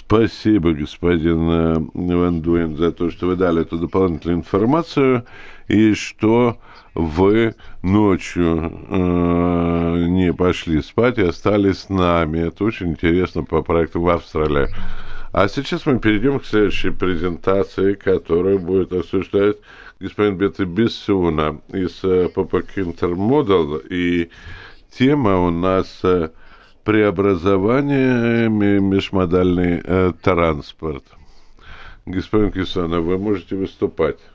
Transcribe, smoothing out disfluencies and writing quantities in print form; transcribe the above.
Спасибо, господин Ван Дуин, за то, что вы дали эту дополнительную информацию, и что вы ночью не пошли спать и остались с нами. Это очень интересно по проекту в Австралии. А сейчас мы перейдем к следующей презентации, которая будет осуществлять господин Бетти Бессуна из Papa Intermodal. И тема у нас преобразование межмодальный транспорт. Господин Кисана, вы можете выступать.